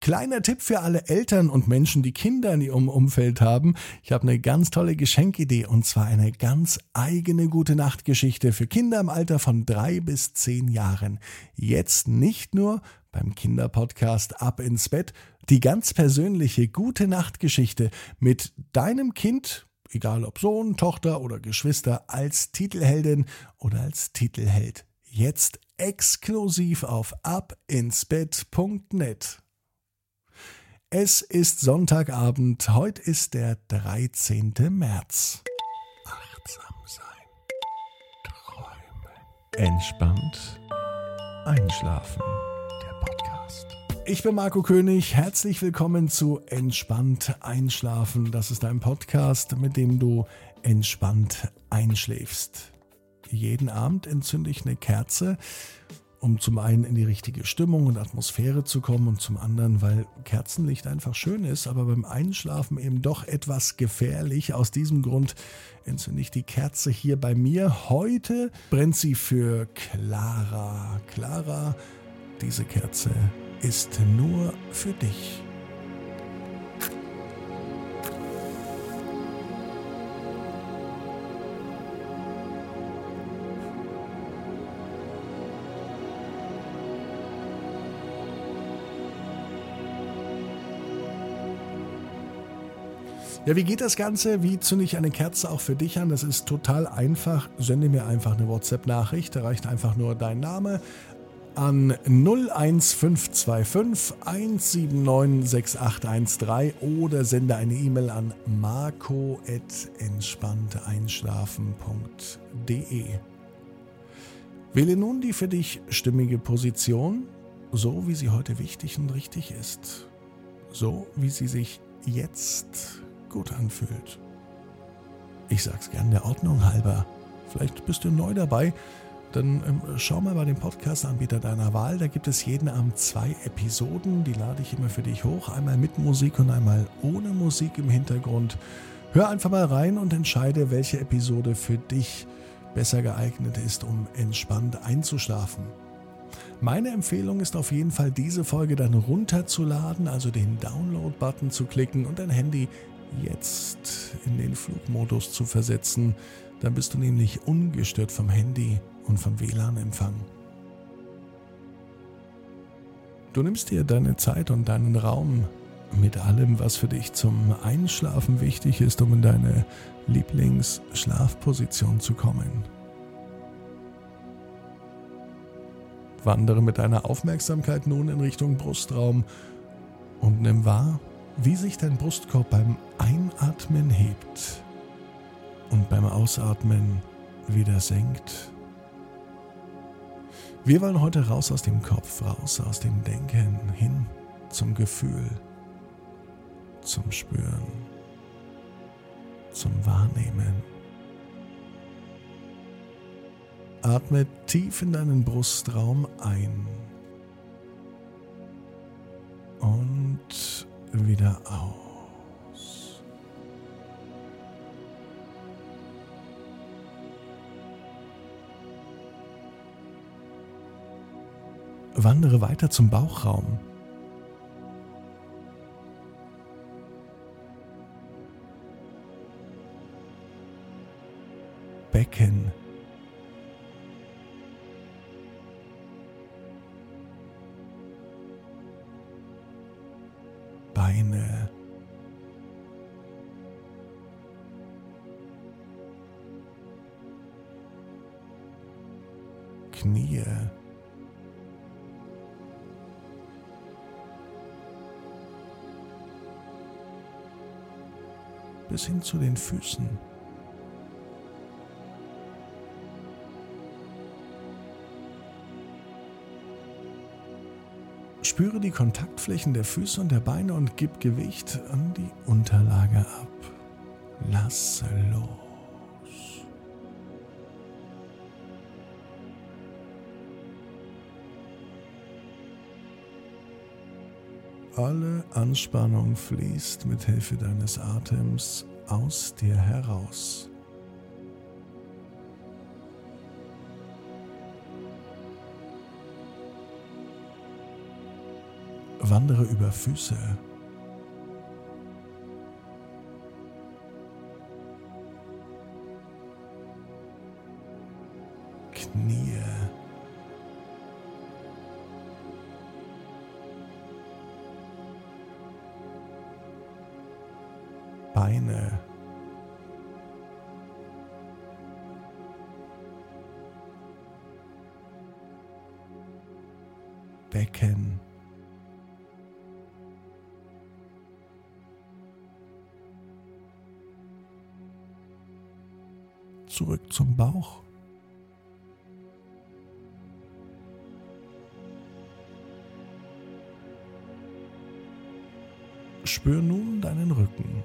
Kleiner Tipp für alle Eltern und Menschen, die Kinder in ihrem Umfeld haben. Ich habe eine ganz tolle Geschenkidee und zwar eine ganz eigene Gute-Nacht-Geschichte für Kinder im Alter von 3 bis 10 Jahren. Jetzt nicht nur beim Kinderpodcast Ab ins Bett, die ganz persönliche Gute-Nacht-Geschichte mit deinem Kind, egal ob Sohn, Tochter oder Geschwister, als Titelheldin oder als Titelheld. Jetzt exklusiv auf abinsbett.net. Es ist Sonntagabend, heute ist der 13. März. Achtsam sein, träumen, entspannt einschlafen, der Podcast. Ich bin Marco König, herzlich willkommen zu Entspannt einschlafen. Das ist ein Podcast, mit dem du entspannt einschläfst. Jeden Abend entzünde ich eine Kerze, um zum einen in die richtige Stimmung und Atmosphäre zu kommen und zum anderen, weil Kerzenlicht einfach schön ist, aber beim Einschlafen eben doch etwas gefährlich. Aus diesem Grund entzünde ich die Kerze hier bei mir. Heute brennt sie für Clara. Clara, diese Kerze ist nur für dich. Ja, wie geht das Ganze? Wie zünde ich eine Kerze auch für dich an? Das ist total einfach. Sende mir einfach eine WhatsApp-Nachricht. Da reicht einfach nur dein Name an 01525 179 6813 oder sende eine E-Mail an marco@entspannteinschlafen.de. Wähle nun die für dich stimmige Position, so wie sie heute wichtig und richtig ist. So wie sie sich jetzt gut anfühlt. Ich sag's gern der Ordnung halber. Vielleicht bist du neu dabei, dann schau mal bei dem Podcast-Anbieter deiner Wahl. Da gibt es jeden Abend 2 Episoden, die lade ich immer für dich hoch. Einmal mit Musik und einmal ohne Musik im Hintergrund. Hör einfach mal rein und entscheide, welche Episode für dich besser geeignet ist, um entspannt einzuschlafen. Meine Empfehlung ist auf jeden Fall, diese Folge dann runterzuladen, also den Download-Button zu klicken und dein Handy jetzt in den Flugmodus zu versetzen. Dann bist du nämlich ungestört vom Handy und vom WLAN-Empfang. Du nimmst dir deine Zeit und deinen Raum mit allem, was für dich zum Einschlafen wichtig ist, um in deine Lieblingsschlafposition zu kommen. Wandere mit deiner Aufmerksamkeit nun in Richtung Brustraum und nimm wahr, wie sich dein Brustkorb beim Einatmen hebt und beim Ausatmen wieder senkt. Wir wollen heute raus aus dem Kopf, raus aus dem Denken, hin zum Gefühl, zum Spüren, zum Wahrnehmen. Atme tief in deinen Brustraum ein und wieder aus. Wandere weiter zum Bauchraum. Becken. Beine, Knie, bis hin zu den Füßen. Spüre die Kontaktflächen der Füße und der Beine und gib Gewicht an die Unterlage ab. Lasse los. Alle Anspannung fließt mit Hilfe deines Atems aus dir heraus. Wandere über Füße, Knie, Beine, Becken, zurück zum Bauch, spür nun deinen Rücken.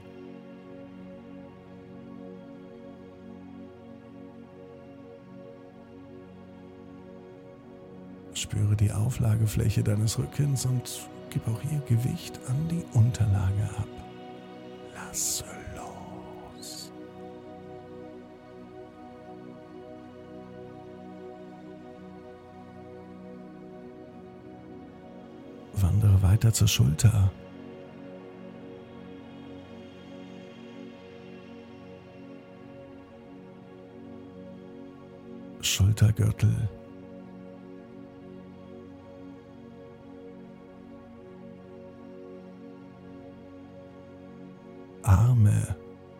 Spüre die Auflagefläche deines Rückens und gib auch hier Gewicht an die Unterlage ab. Lasse los. Wandere weiter zur Schulter. Schultergürtel. Arme,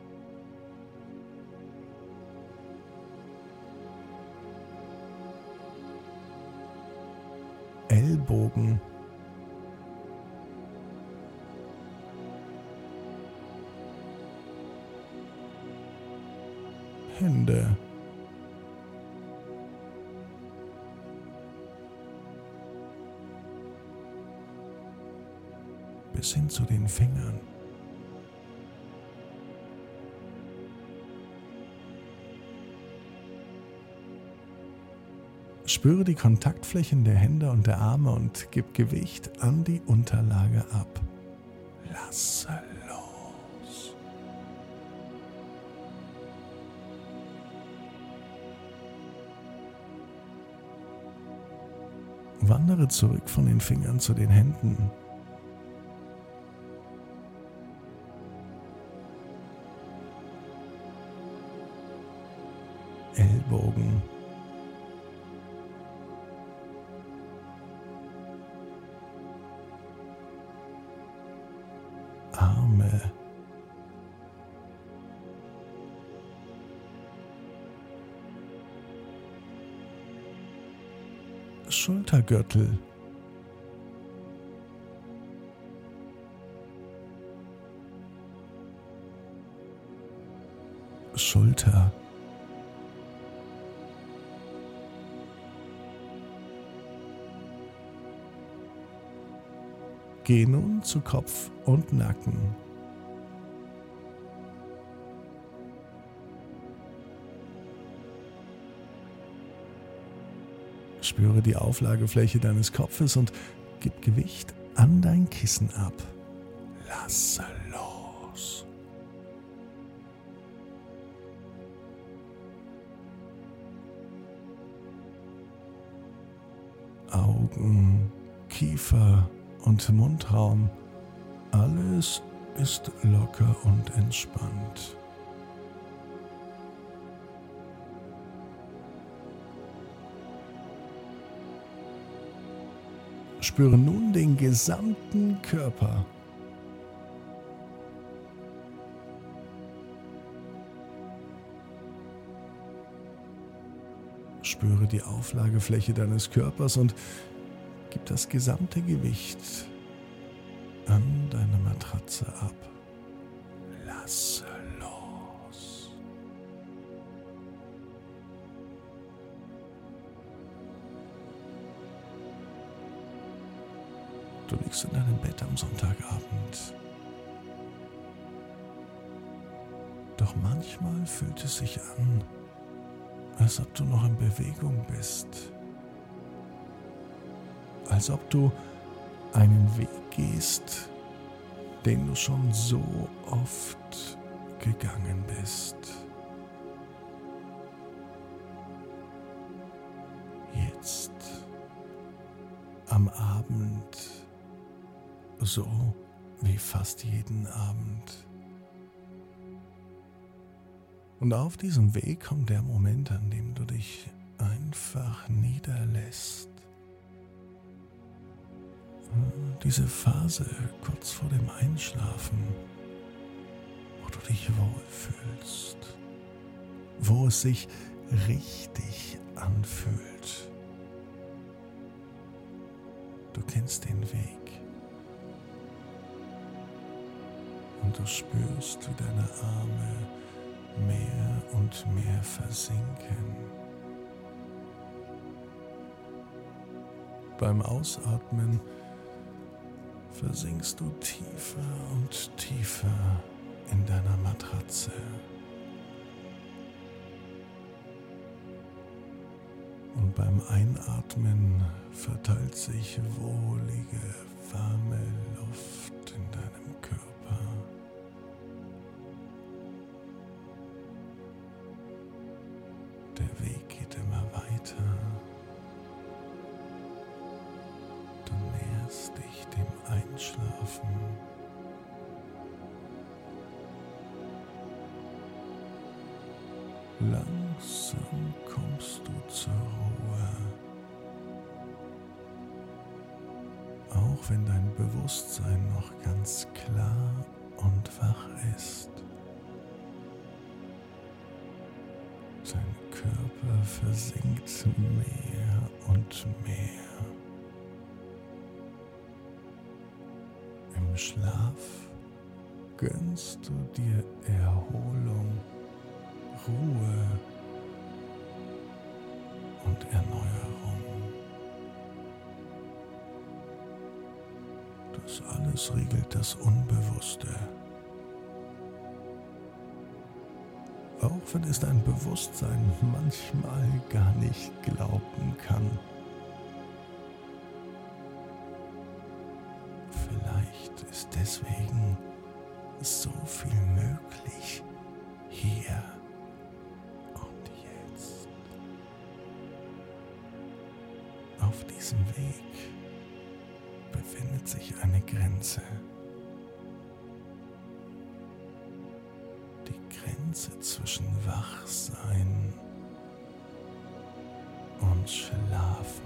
Ellbogen, Hände, bis hin zu den Fingern. Spüre die Kontaktflächen der Hände und der Arme und gib Gewicht an die Unterlage ab. Lasse los. Wandere zurück von den Fingern zu den Händen. Ellbogen. Arme, Schultergürtel, Schulter, geh nun zu Kopf und Nacken. Spüre die Auflagefläche deines Kopfes und gib Gewicht an dein Kissen ab. Lasse los. Augen, Kiefer und Mundraum, alles ist locker und entspannt. Spüre nun den gesamten Körper. Spüre die Auflagefläche deines Körpers und gib das gesamte Gewicht an deine Matratze ab. Lasse los. Du liegst in deinem Bett am Sonntagabend. Doch manchmal fühlt es sich an, als ob du noch in Bewegung bist. Als ob du einen Weg gehst, den du schon so oft gegangen bist. Jetzt, am Abend, so wie fast jeden Abend. Und auf diesem Weg kommt der Moment, an dem du dich einfach niederlässt. Diese Phase kurz vor dem Einschlafen, wo du dich wohlfühlst, wo es sich richtig anfühlt. Du kennst den Weg und du spürst, wie deine Arme mehr und mehr versinken. Beim Ausatmen versinkst du tiefer und tiefer in deiner Matratze. Und beim Einatmen verteilt sich wohlige, warme Luft in deinem Körper. Der Weg geht immer weiter. Du näherst dich dem Einschlafen. Langsam kommst du zur Ruhe. Auch wenn dein Bewusstsein noch ganz klar und wach ist. Dein Körper versinkt mehr und mehr. Im Schlaf gönnst du dir Erholung, Ruhe und Erneuerung. Das alles regelt das Unbewusste. Auch wenn es dein Bewusstsein manchmal gar nicht glauben kann. Vielleicht ist deswegen so viel möglich hier und jetzt. Auf diesem Weg befindet sich eine Grenze. Die Grenze zwischen Wachsein und Schlafen.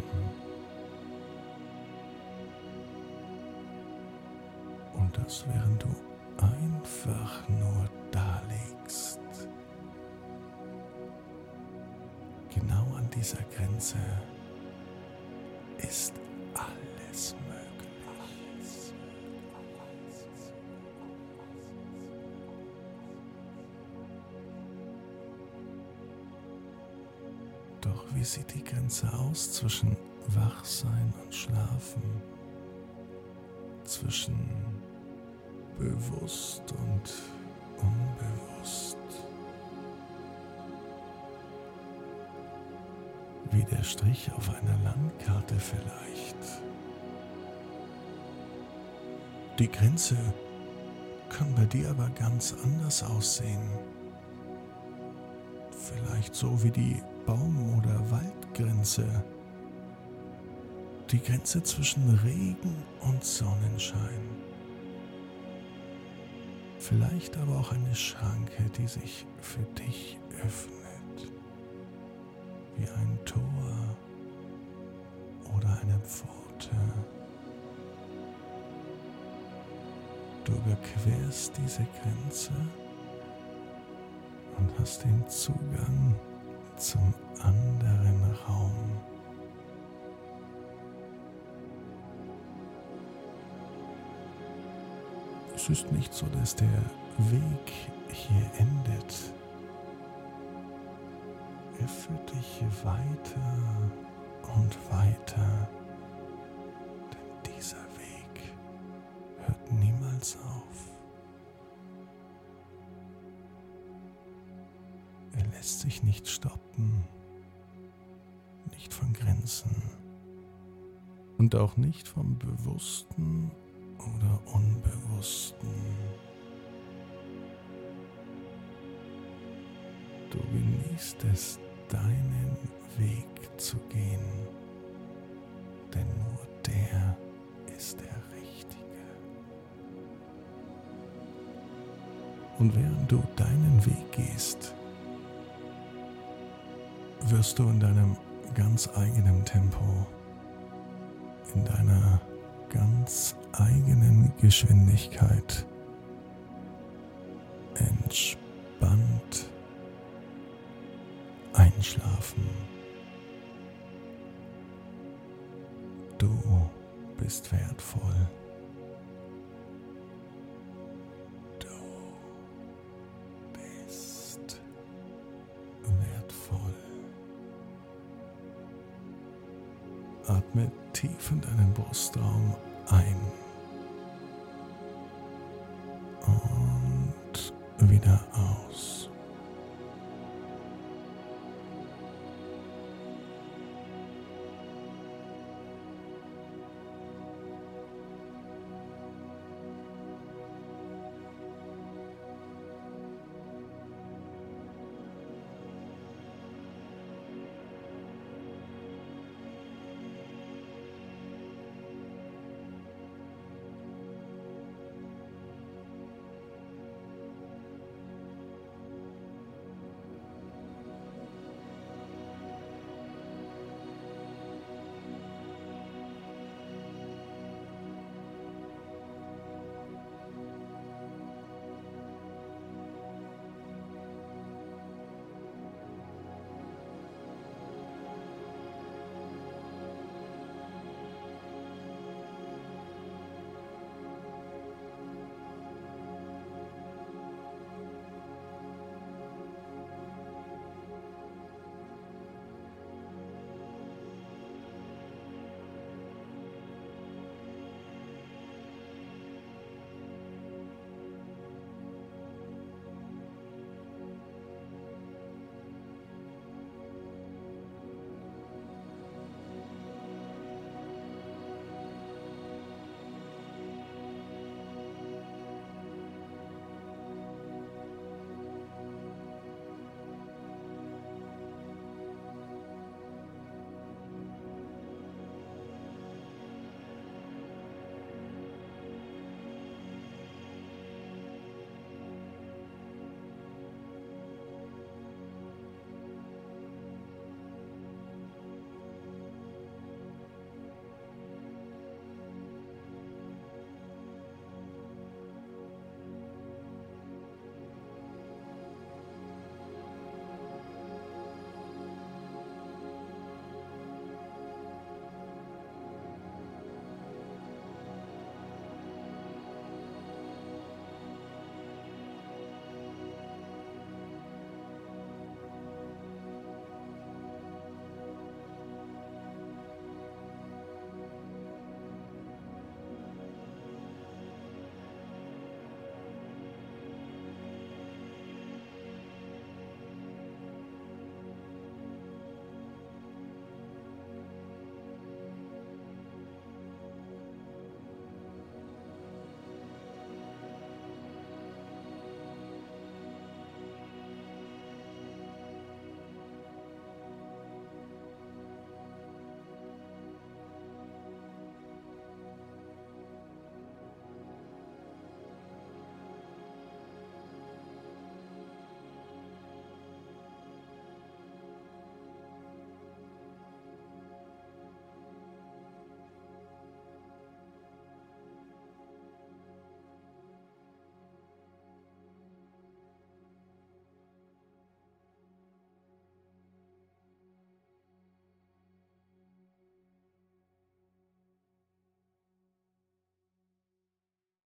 Und das, während du einfach nur da liegst. Genau an dieser Grenze ist alles möglich. Doch wie sieht die Grenze aus zwischen Wachsein und Schlafen? Zwischen bewusst und unbewusst? Wie der Strich auf einer Landkarte vielleicht. Die Grenze kann bei dir aber ganz anders aussehen. Vielleicht so wie die Baum- oder Waldgrenze. Die Grenze zwischen Regen und Sonnenschein. Vielleicht aber auch eine Schranke, die sich für dich öffnet. Wie ein Tor oder eine Pforte. Du überquerst diese Grenze und hast den Zugang zum anderen Raum. Es ist nicht so, dass der Weg hier endet. Er führt dich weiter und weiter, denn dieser Weg hört niemals auf. Er lässt sich nicht stoppen, nicht von Grenzen und auch nicht vom Bewussten oder Unbewussten. Du genießt es, deinen Weg zu gehen, denn nur der ist der richtige. Und während du deinen Weg gehst, wirst du in deinem ganz eigenen Tempo, in deiner ganz eigenen Geschwindigkeit entspannt einschlafen. Du bist wertvoll. Du bist wertvoll. Atme tief in deinen Brustraum ein und wieder aus.